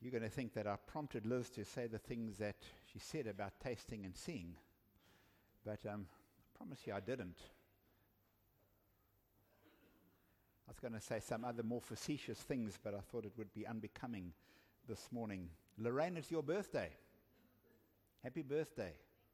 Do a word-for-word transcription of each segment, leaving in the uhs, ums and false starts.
you're going to think that I prompted Liz to say the things that she said about tasting and seeing. But um, I promise you I didn't. I was going to say some other more facetious things, but I thought it would be unbecoming this morning. Lorraine, it's your birthday. Happy birthday.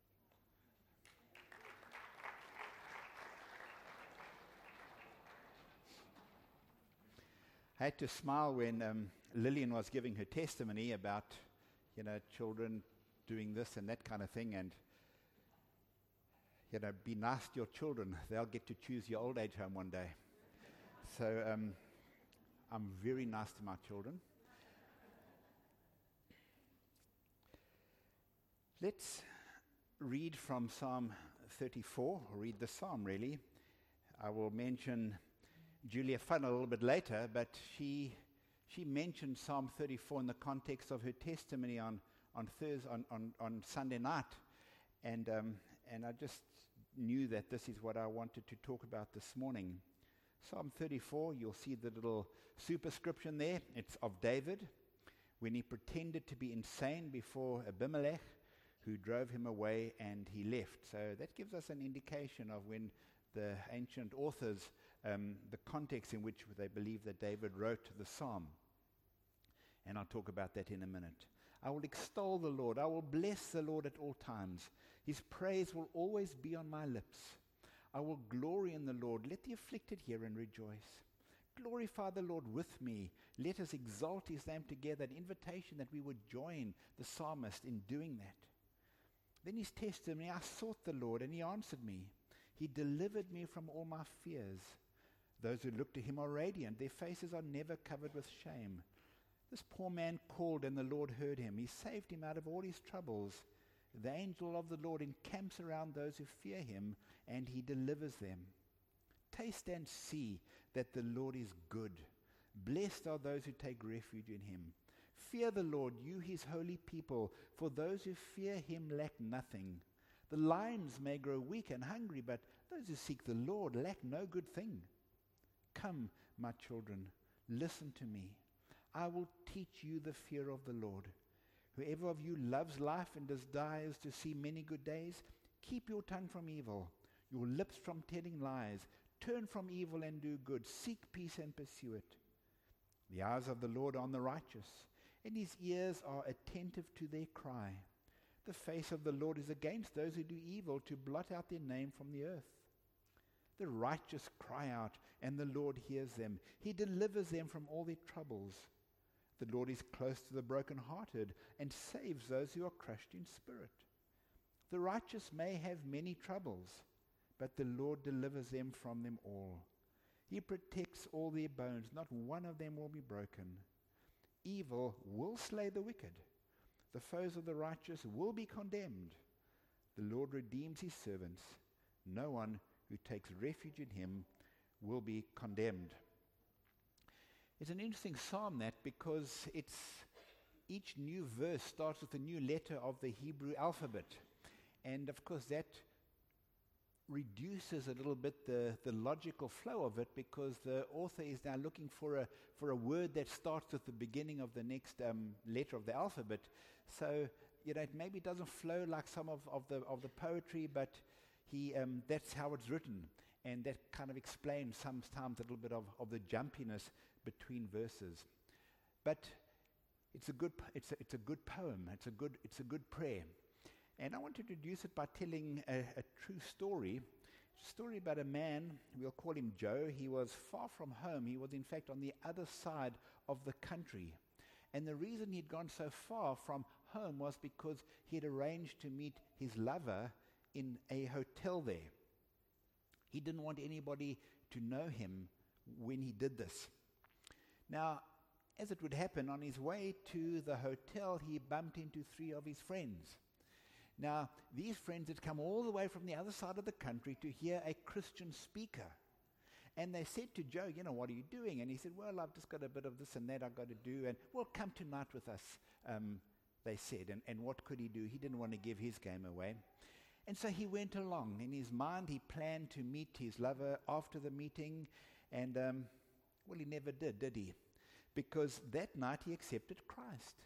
I had to smile when um, Lillian was giving her testimony about, you know, children doing this and that kind of thing, and, you know, be nice to your children. They'll get to choose your old age home one day. So um, I'm very nice to my children. Let's read from Psalm thirty-four, or read the psalm really. I will mention Julia Fun a little bit later, but she she mentioned Psalm thirty-four in the context of her testimony on on Thursday, on, on, on Sunday night, and um, and I just knew that this is what I wanted to talk about this morning. Psalm thirty-four, you'll see the little superscription there. It's of David when he pretended to be insane before Abimelech, who drove him away and he left. So that gives us an indication of when the ancient authors, um, the context in which they believe that David wrote the psalm. And I'll talk about that in a minute. I will extol the Lord. I will bless the Lord at all times. His praise will always be on my lips. I will glory in the Lord. Let the afflicted hear and rejoice. Glorify the Lord with me. Let us exalt his name together. An invitation that we would join the psalmist in doing that. Then his testimony, I sought the Lord and he answered me. He delivered me from all my fears. Those who look to him are radiant. Their faces are never covered with shame. This poor man called and the Lord heard him. He saved him out of all his troubles. The angel of the Lord encamps around those who fear him, and he delivers them. Taste and see that the Lord is good. Blessed are those who take refuge in him. Fear the Lord, you his holy people, for those who fear him lack nothing. The lions may grow weak and hungry, but those who seek the Lord lack no good thing. Come, my children, listen to me. I will teach you the fear of the Lord. Whoever of you loves life and desires to see many good days, keep your tongue from evil, your lips from telling lies. Turn from evil and do good. Seek peace and pursue it. The eyes of the Lord are on the righteous, and his ears are attentive to their cry. The face of the Lord is against those who do evil, to blot out their name from the earth. The righteous cry out, and the Lord hears them. He delivers them from all their troubles. The Lord is close to the brokenhearted and saves those who are crushed in spirit. The righteous may have many troubles, but the Lord delivers them from them all. He protects all their bones. Not one of them will be broken. Evil will slay the wicked. The foes of the righteous will be condemned. The Lord redeems his servants. No one who takes refuge in him will be condemned. It's an interesting psalm, that, because it's each new verse starts with a new letter of the Hebrew alphabet. And of course that reduces a little bit the, the logical flow of it, because the author is now looking for a for a word that starts with the beginning of the next um, letter of the alphabet. So, you know, it maybe doesn't flow like some of, of the of the poetry, but he um, that's how it's written. And that kind of explains sometimes a little bit of, of the jumpiness between verses. But it's a good it's a, it's a good poem. It's a good it's a good prayer. And I want to introduce it by telling a, a true story. It's a story about a man, we'll call him Joe. He was far from home. He was in fact on the other side of the country. And the reason he'd gone so far from home was because he had arranged to meet his lover in a hotel there. He didn't want anybody to know him when he did this. Now, as it would happen, on his way to the hotel, he bumped into three of his friends. Now, these friends had come all the way from the other side of the country to hear a Christian speaker. And they said to Joe, you know, what are you doing? And he said, well, I've just got a bit of this and that I've got to do. And, well, come tonight with us, um, they said. And, and what could he do? He didn't want to give his game away. And so he went along. In his mind, he planned to meet his lover after the meeting. And, um, well, he never did, did he? Because that night he accepted Christ.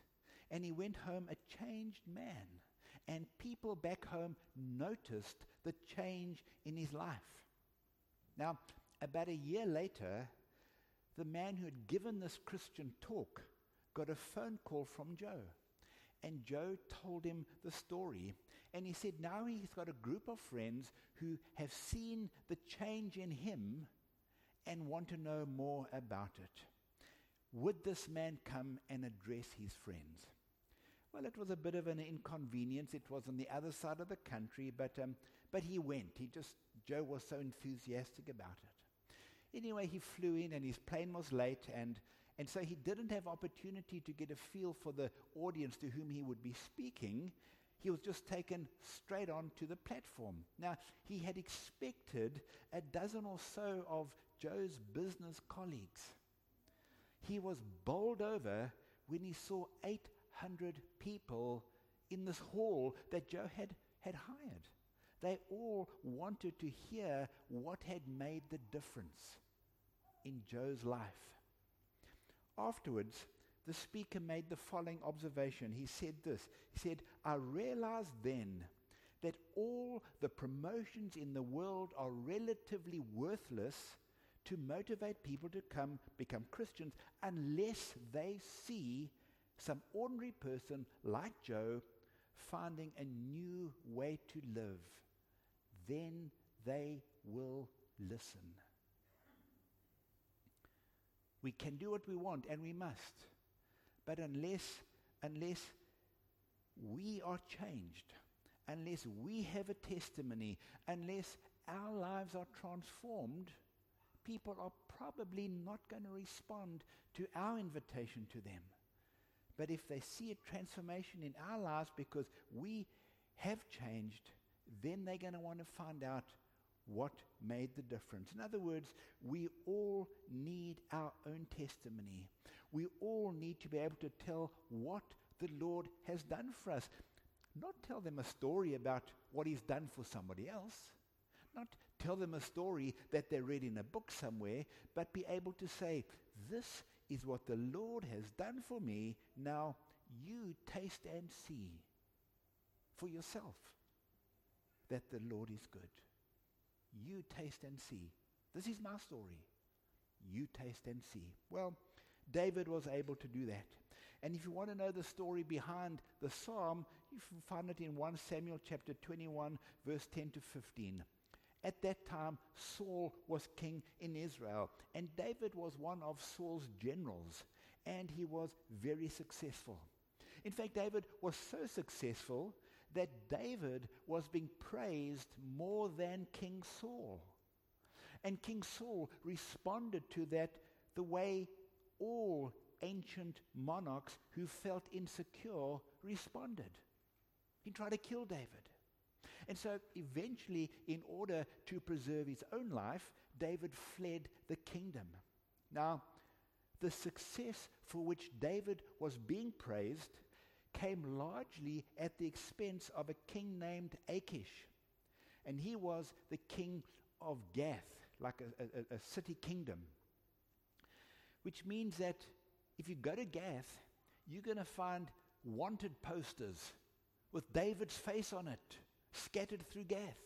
And he went home a changed man. And people back home noticed the change in his life. Now, about a year later, the man who had given this Christian talk got a phone call from Joe. And Joe told him the story. And he said now he's got a group of friends who have seen the change in him and want to know more about it. Would this man come and address his friends? Well, it was a bit of an inconvenience. It was on the other side of the country, but um, but he went. He just, Joe was so enthusiastic about it. Anyway, he flew in and his plane was late, and, and so he didn't have opportunity to get a feel for the audience to whom he would be speaking. He was just taken straight on to the platform. Now, he had expected a dozen or so of Joe's business colleagues. He was bowled over when he saw eight hundred people in this hall that Joe had, had hired. They all wanted to hear what had made the difference in Joe's life. Afterwards, the speaker made the following observation. He said this. He said, I realized then that all the promotions in the world are relatively worthless to motivate people to come become Christians unless they see some ordinary person like Joe finding a new way to live. Then they will listen. We can do what we want, and we must. But unless, unless we are changed, unless we have a testimony, unless our lives are transformed, people are probably not going to respond to our invitation to them. But if they see a transformation in our lives because we have changed, then they're going to want to find out what made the difference. In other words, we all need our own testimony. We all need to be able to tell what the Lord has done for us. Not tell them a story about what he's done for somebody else. Not tell them a story that they read in a book somewhere, but be able to say, this is what the Lord has done for me. Now you taste and see for yourself that the Lord is good. You taste and see. This is my story. You taste and see. Well, David was able to do that. And if you want to know the story behind the psalm, you can find it in First Samuel chapter twenty-one, verse ten to fifteen. At that time, Saul was king in Israel, and David was one of Saul's generals, and he was very successful. In fact, David was so successful that David was being praised more than King Saul. And King Saul responded to that the way all ancient monarchs who felt insecure responded. He tried to kill David. And so eventually, in order to preserve his own life, David fled the kingdom. Now, the success for which David was being praised came largely at the expense of a king named Achish. And he was the king of Gath, like a, a, a city kingdom. Which means that if you go to Gath, you're going to find wanted posters with David's face on it, scattered through Gath.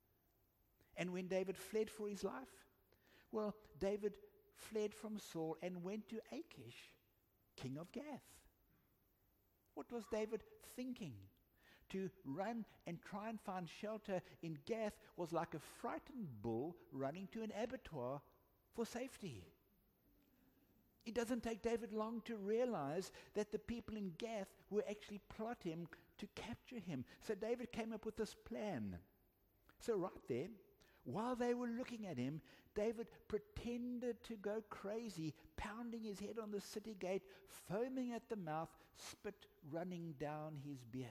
And when David fled for his life, well, David fled from Saul and went to Achish, king of Gath. What was David thinking? To run and try and find shelter in Gath was like a frightened bull running to an abattoir for safety. It doesn't take David long to realize that the people in Gath were actually plotting to capture him. So David came up with this plan. So right there, while they were looking at him, David pretended to go crazy, pounding his head on the city gate, foaming at the mouth, spit running down his beard.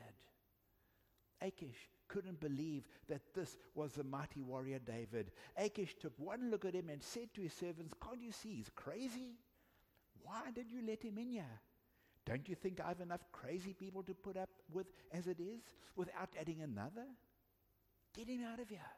Achish couldn't believe that this was the mighty warrior David. Achish took one look at him and said to his servants, "Can't you see he's crazy? Why did you let him in here? Don't you think I have enough crazy people to put up with as it is, without adding another? Get him out of here."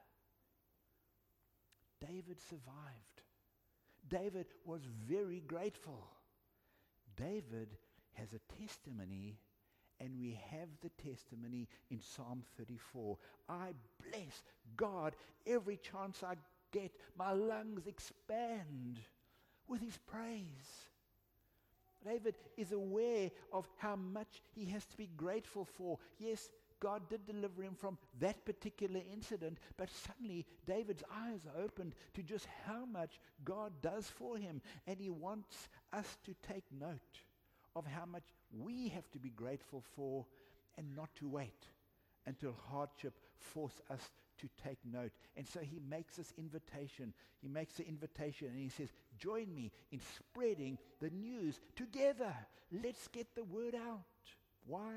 David survived. David was very grateful. David has a testimony And we have the testimony in Psalm thirty-four. I bless God every chance I get. My lungs expand with his praise. David is aware of how much he has to be grateful for. Yes, God did deliver him from that particular incident, but suddenly David's eyes are opened to just how much God does for him. And he wants us to take note of how much we have to be grateful for and not to wait until hardship forces us to take note. And so he makes this invitation. He makes the invitation and he says, join me in spreading the news together. Let's get the word out. Why?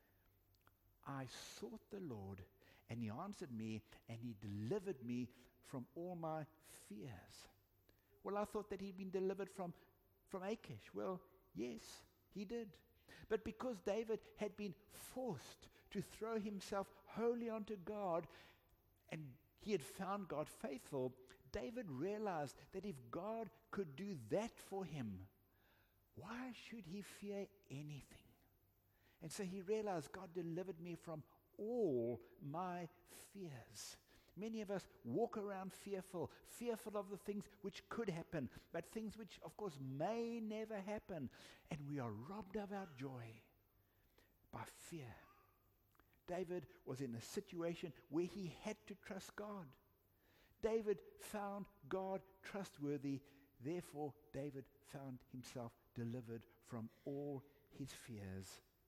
I sought the Lord and he answered me and he delivered me from all my fears. Well, I thought that he'd been delivered from, from Achish. Well, yes, he did. But because David had been forced to throw himself wholly onto God, and he had found God faithful, David realized that if God could do that for him, why should he fear anything? And so he realized, God delivered me from all my fears. Many of us walk around fearful, fearful of the things which could happen, but things which, of course, may never happen. And we are robbed of our joy by fear. David was in a situation where he had to trust God. David found God trustworthy. Therefore, David found himself delivered from all his fears.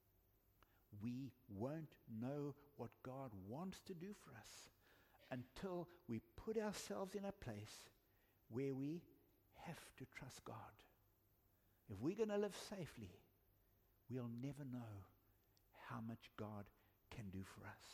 We won't know what God wants to do for us until we put ourselves in a place where we have to trust God. If we're going to live safely, we'll never know how much God can do for us.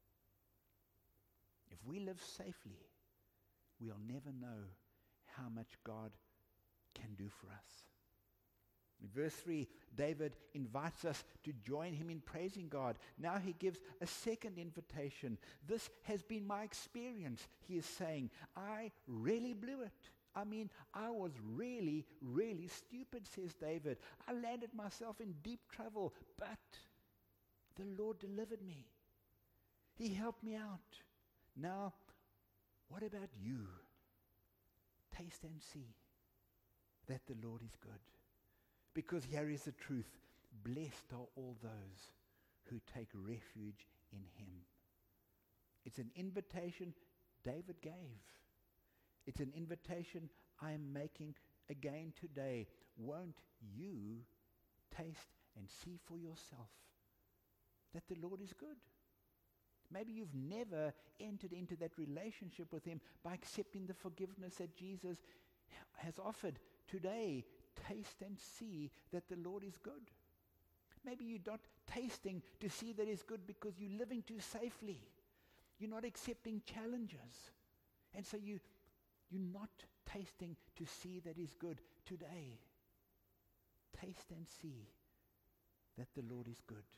If we live safely, we'll never know how much God can do for us. In verse three, David invites us to join him in praising God. Now he gives a second invitation. This has been my experience, he is saying. I really blew it. I mean, I was really, really stupid, says David. I landed myself in deep trouble, but the Lord delivered me. He helped me out. Now, what about you? Taste and see that the Lord is good. Because here is the truth. Blessed are all those who take refuge in him. It's an invitation David gave. It's an invitation I am making again today. Won't you taste and see for yourself that the Lord is good? Maybe you've never entered into that relationship with him by accepting the forgiveness that Jesus has offered. Today, taste and see that the Lord is good. Maybe you're not tasting to see that he's good because you're living too safely. You're not accepting challenges. And so you, you're not tasting to see that he's good. Today, taste and see that the Lord is good.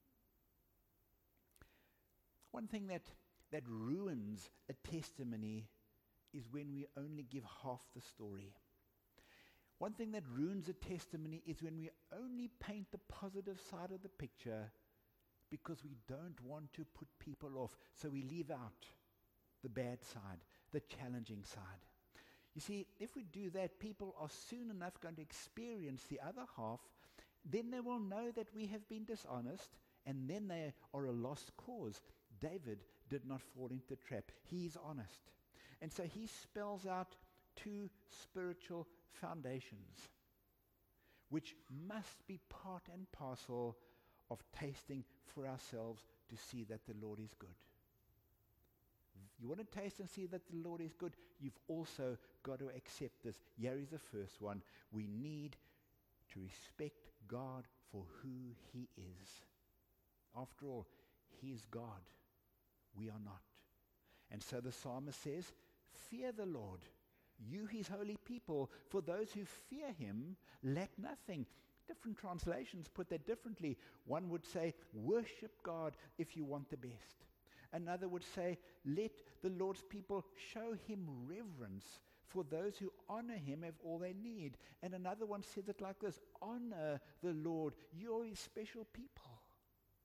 One thing that, that ruins a testimony is when we only give half the story. One thing that ruins a testimony is when we only paint the positive side of the picture because we don't want to put people off. So we leave out the bad side, the challenging side. You see, if we do that, people are soon enough going to experience the other half. Then they will know that we have been dishonest, and then they are a lost cause. David did not fall into the trap. He is honest. And so he spells out two spiritual foundations, which must be part and parcel of tasting for ourselves to see that the Lord is good. You want to taste and see that the Lord is good, you've also got to accept this. Here is the first one. We need to respect God for who he is. After all, he is God. We are not. And so the psalmist says, fear the Lord, you his holy people, for those who fear him lack nothing. Different translations put that differently. One would say, worship God if you want the best. Another would say, let the Lord's people show him reverence, for those who honor him have all they need. And another one says it like this, honor the Lord, you're his special people.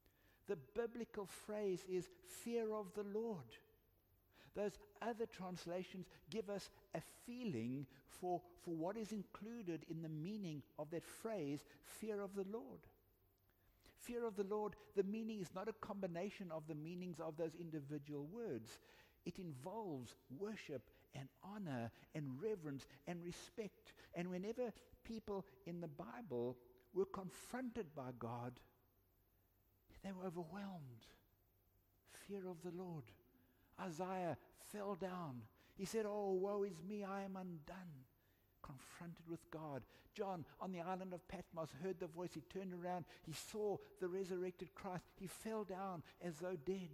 The biblical phrase is fear of the Lord. Those other translations give us a feeling for, for what is included in the meaning of that phrase, fear of the Lord. Fear of the Lord, the meaning is not a combination of the meanings of those individual words. It involves worship and honor and reverence and respect. And whenever people in the Bible were confronted by God, they were overwhelmed. Fear of the Lord. Isaiah fell down. He said, "Oh, woe is me, I am undone." Confronted with God. John, on the island of Patmos, heard the voice. He turned around. He saw the resurrected Christ. He fell down as though dead.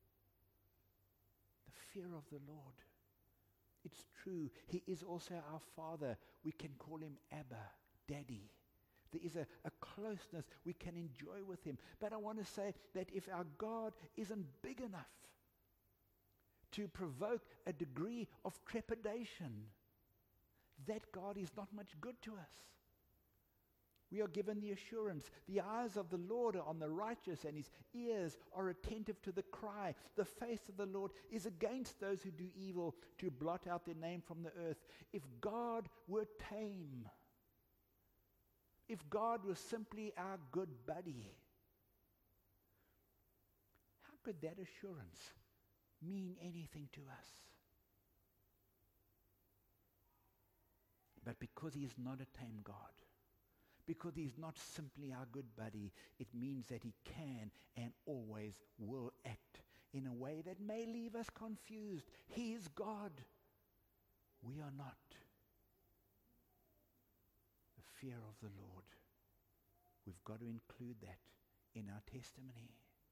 The fear of the Lord. It's true. He is also our Father. We can call him Abba, Daddy. There is a, a closeness we can enjoy with him. But I want to say that if our God isn't big enough to provoke a degree of trepidation, that God is not much good to us. We are given the assurance, the eyes of the Lord are on the righteous, and his ears are attentive to the cry. The face of the Lord is against those who do evil, to blot out their name from the earth. If God were tame, if God was simply our good buddy, how could that assurance mean anything to us? But because he is not a tame God, because he is not simply our good buddy, it means that he can and always will act in a way that may leave us confused. He is God. We are not. The fear of the Lord. We've got to include that in our testimony.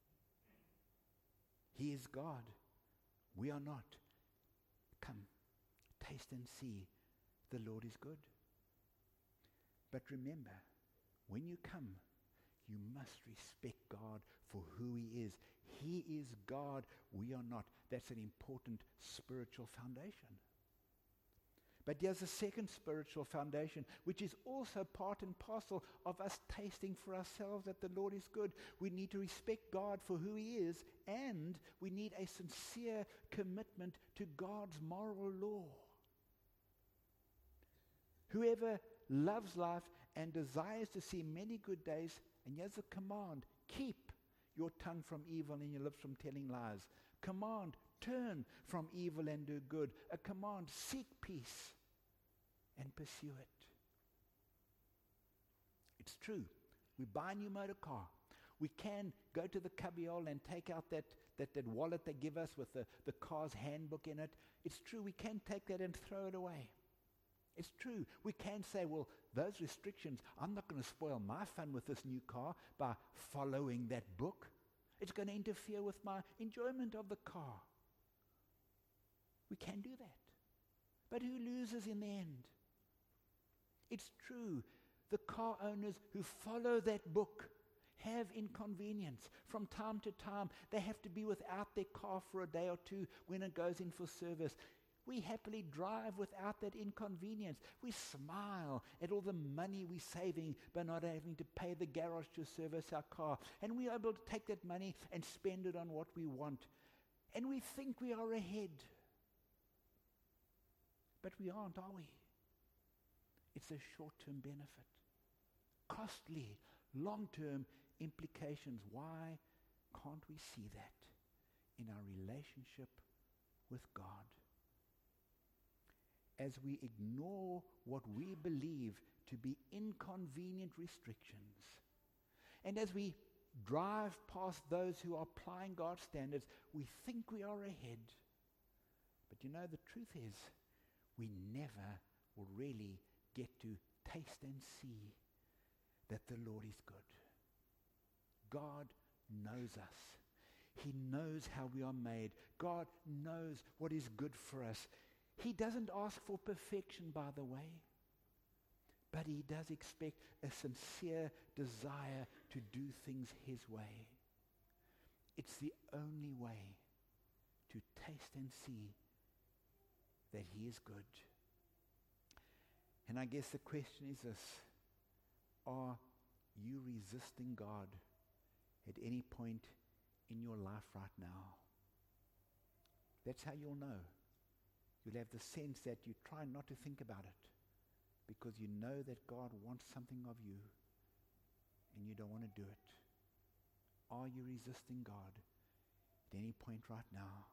He is God. We are not. Come, taste and see. The Lord is good. But remember, when you come, you must respect God for who he is. He is God. We are not. That's an important spiritual foundation. But there's a second spiritual foundation, which is also part and parcel of us tasting for ourselves that the Lord is good. We need to respect God for who he is, and we need a sincere commitment to God's moral law. Whoever loves life and desires to see many good days, and here's a command, keep your tongue from evil and your lips from telling lies. Command, turn from evil and do good. A command, seek peace and pursue it. It's true. We buy a new motor car. We can go to the cubbyhole and take out that, that, that wallet they give us with the, the car's handbook in it. It's true. We can take that and throw it away. It's true. We can say, well, those restrictions, I'm not going to spoil my fun with this new car by following that book. It's going to interfere with my enjoyment of the car. We can do that. But who loses in the end? It's true. The car owners who follow that book have inconvenience. From time to time, they have to be without their car for a day or two when it goes in for service. We happily drive without that inconvenience. We smile at all the money we're saving by not having to pay the garage to service our car. And we're able to take that money and spend it on what we want. And we think we are ahead. But we aren't, are we? It's a short-term benefit. Costly, long-term implications. Why can't we see that in our relationship with God? As we ignore what we believe to be inconvenient restrictions, and as we drive past those who are applying God's standards, we think we are ahead. But you know, the truth is, we never will really get to taste and see that the Lord is good. God knows us. He knows how we are made. God knows what is good for us. He doesn't ask for perfection, by the way, but he does expect a sincere desire to do things his way. It's the only way to taste and see that he is good. And I guess the question is this: are you resisting God at any point in your life right now. That's how you'll know. You'll have the sense that you try not to think about it because you know that God wants something of you and you don't want to do it. Are you resisting God at any point right now?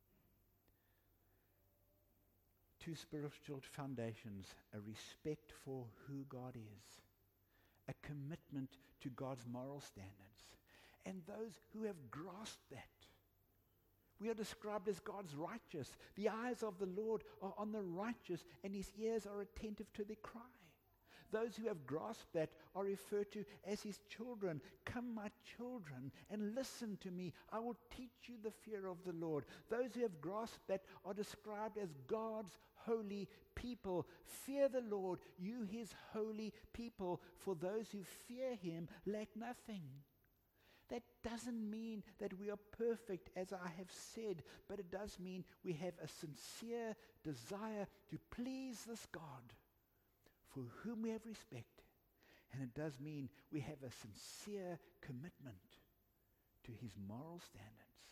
Two spiritual foundations: a respect for who God is, a commitment to God's moral standards, and those who have grasped that. We are described as God's righteous. The eyes of the Lord are on the righteous, and his ears are attentive to their cry. Those who have grasped that are referred to as his children. Come, my children, and listen to me. I will teach you the fear of the Lord. Those who have grasped that are described as God's holy people. Fear the Lord, you his holy people, for those who fear him lack nothing. That doesn't mean that we are perfect, as I have said, but it does mean we have a sincere desire to please this God for whom we have respect. And it does mean we have a sincere commitment to his moral standards.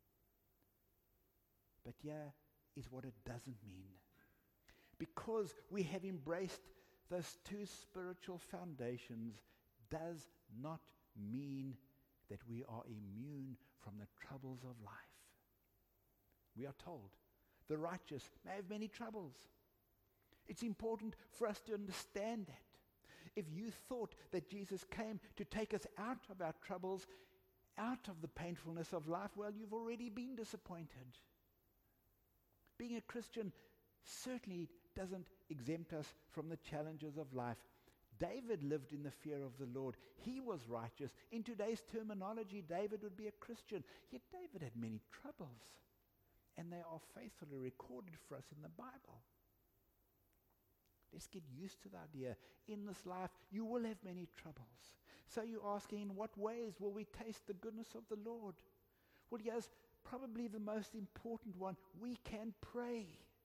But here is what it doesn't mean. Because we have embraced those two spiritual foundations does not mean that we are immune from the troubles of life. We are told the righteous may have many troubles. It's important for us to understand that. If you thought that Jesus came to take us out of our troubles, out of the painfulness of life, well, you've already been disappointed. Being a Christian certainly doesn't exempt us from the challenges of life. David lived in the fear of the Lord. He was righteous. In today's terminology, David would be a Christian. Yet David had many troubles, and they are faithfully recorded for us in the Bible. Let's get used to the idea. In this life, you will have many troubles. So you're asking, in what ways will we taste the goodness of the Lord? Well, here's probably the most important one. We can pray.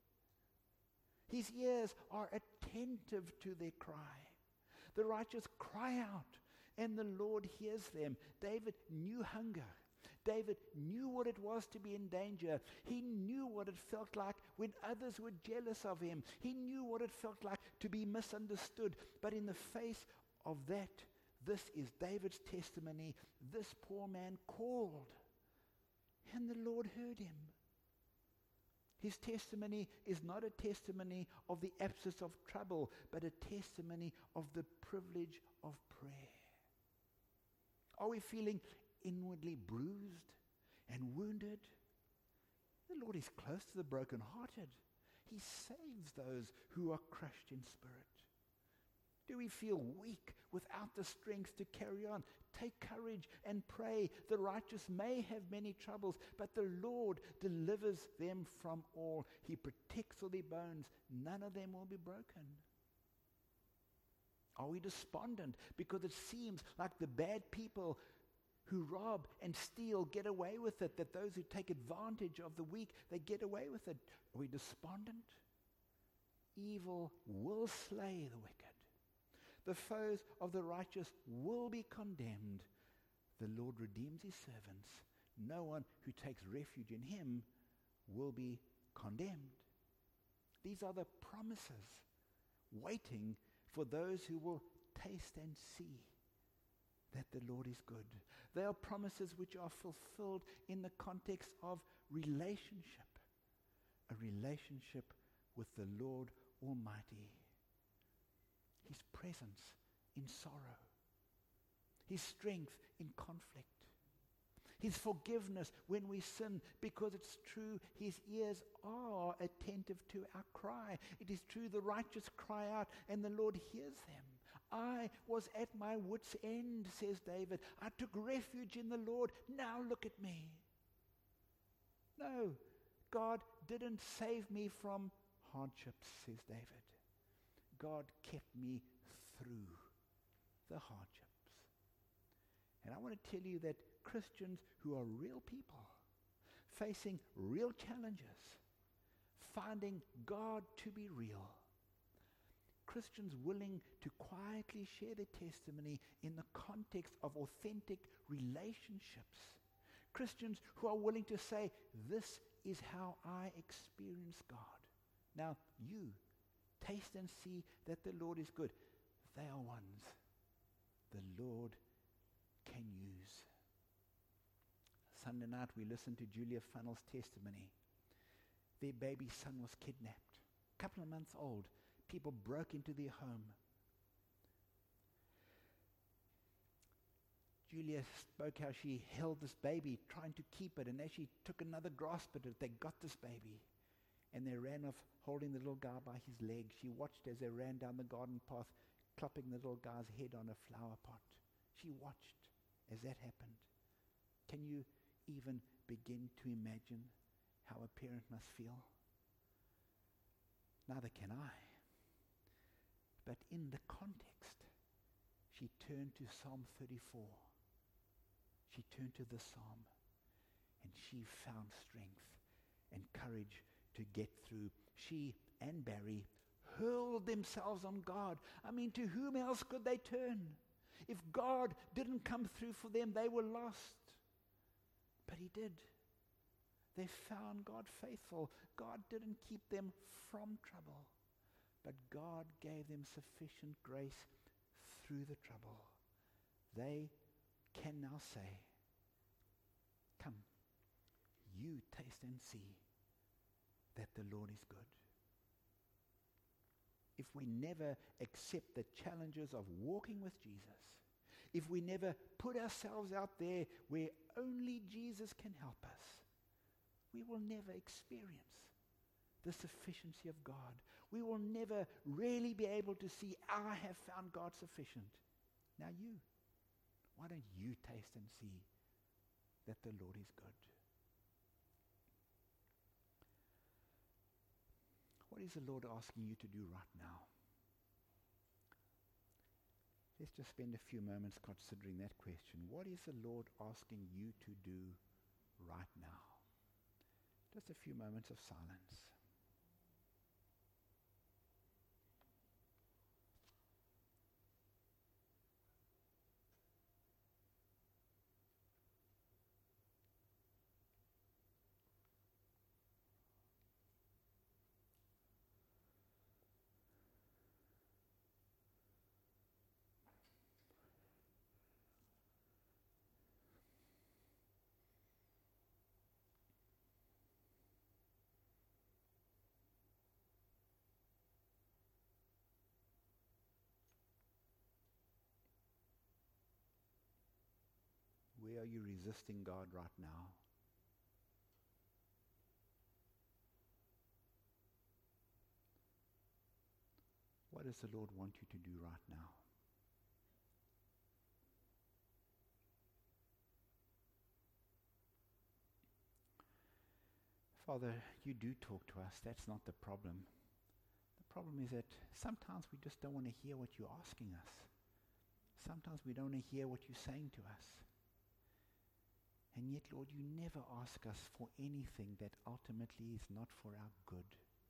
His ears are attentive to their cry. The righteous cry out, and the Lord hears them. David knew hunger. David knew what it was to be in danger. He knew what it felt like when others were jealous of him. He knew what it felt like to be misunderstood. But in the face of that, this is David's testimony. This poor man called, and the Lord heard him. His testimony is not a testimony of the absence of trouble, but a testimony of the privilege of prayer. Are we feeling inwardly bruised and wounded? The Lord is close to the brokenhearted. He saves those who are crushed in spirit. Do we feel weak without the strength to carry on? Take courage and pray. The righteous may have many troubles, but the Lord delivers them from all. He protects all their bones. None of them will be broken. Are we despondent because it seems like the bad people who rob and steal get away with it, that those who take advantage of the weak, they get away with it? Are we despondent? Evil will slay the wicked. The foes of the righteous will be condemned. The Lord redeems his servants. No one who takes refuge in him will be condemned. These are the promises waiting for those who will taste and see that the Lord is good. They are promises which are fulfilled in the context of relationship, a relationship with the Lord Almighty. His presence in sorrow, his strength in conflict, his forgiveness when we sin, because it's true, his ears are attentive to our cry. It is true, the righteous cry out and the Lord hears them. I was at my wit's end, says David. I took refuge in the Lord. Now look at me. No, God didn't save me from hardships, says David. God kept me through the hardships. And I want to tell you that Christians who are real people, facing real challenges, finding God to be real, Christians willing to quietly share their testimony in the context of authentic relationships, Christians who are willing to say, this is how I experience God. Now, you taste and see that the Lord is good. They are ones the Lord can use. Sunday night we listened to Julia Funnell's testimony. Their baby son was kidnapped. A couple of months old. People broke into their home. Julia spoke how she held this baby, trying to keep it, and as she took another grasp at it, they got this baby. And they ran off, holding the little guy by his leg. She watched as they ran down the garden path, clapping the little guy's head on a flower pot. She watched as that happened. Can you even begin to imagine how a parent must feel? Neither can I. But in the context, she turned to Psalm thirty-four. She turned to the psalm, and she found strength and courage to get through. She and Barry hurled themselves on God. I mean, to whom else could they turn? If God didn't come through for them, they were lost. But he did. They found God faithful. God didn't keep them from trouble, but God gave them sufficient grace through the trouble. They can now say, come, you taste and see that the Lord is good. If we never accept the challenges of walking with Jesus, if we never put ourselves out there where only Jesus can help us, we will never experience the sufficiency of God. We will never really be able to see, I have found God sufficient. Now you, why don't you taste and see that the Lord is good? What is the Lord asking you to do right now? Let's just spend a few moments considering that question. What is the Lord asking you to do right now? Just a few moments of silence. Where are you resisting God right now? What does the Lord want you to do right now? Father, you do talk to us. That's not the problem. The problem is that sometimes we just don't want to hear what you're asking us. Sometimes we don't want to hear what you're saying to us. And yet, Lord, you never ask us for anything that ultimately is not for our good.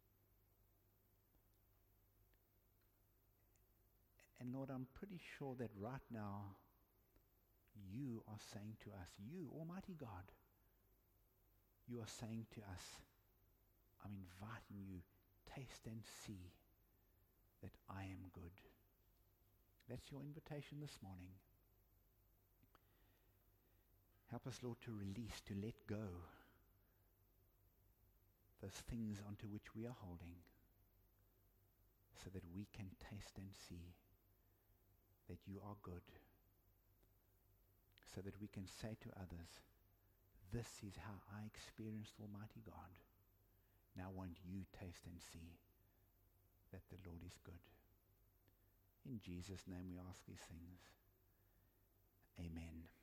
And Lord, I'm pretty sure that right now, you are saying to us, you, Almighty God, you are saying to us, I'm inviting you, taste and see that I am good. That's your invitation this morning. Help us, Lord, to release, to let go those things onto which we are holding so that we can taste and see that you are good, so that we can say to others, this is how I experienced Almighty God. Now won't you taste and see that the Lord is good. In Jesus' name we ask these things. Amen.